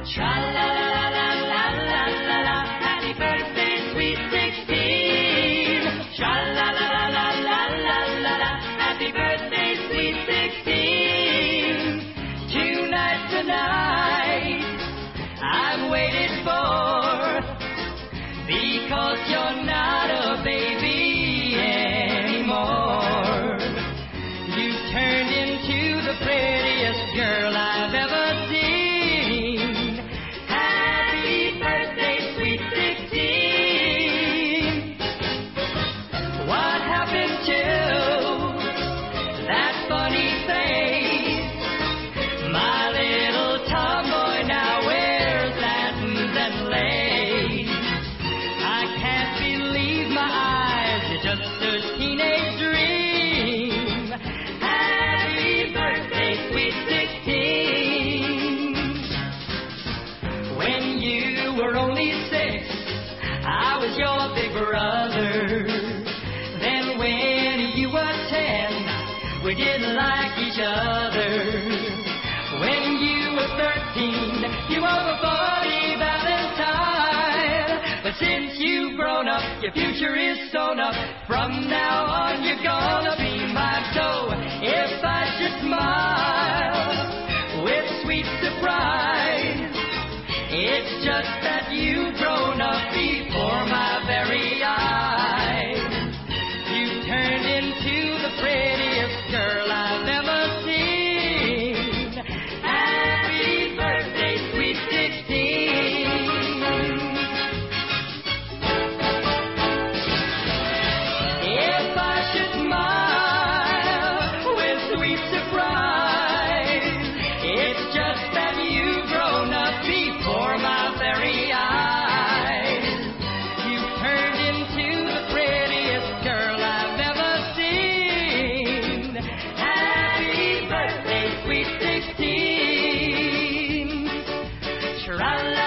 Tra-la-la-la-la-la-la-la-la, happy birthday, sweet 16. Tra-la-la-la-la-la-la-la, happy birthday, sweet 16. Tonight, I've waited for, because you're not a baby anymore. You turned into the prettiest girl I've ever seen. Happy birthday, sweet 16. What happened to that funny face? My little tomboy now wears satins and lace. I can't believe my eyes, you're just a teenage dream. Happy birthday, sweet 16. When you were only 6, I was your big brother. Then when you were 10, we didn't like each other. When you were 13, you were a 40 Valentine. But since you've grown up, your future is sewn up. From now on, you're gonna be mine. So if I should smile with sweet surprise, it's just that you've grown up before my very eyes. You turned into the prettiest girl I've ever seen. Happy birthday, sweet 16. If I should smile with sweet surprise, it's just that you've grown up before my very eyes. You turned into the prettiest girl I've ever seen. Happy birthday, sweet 16. Tra-la.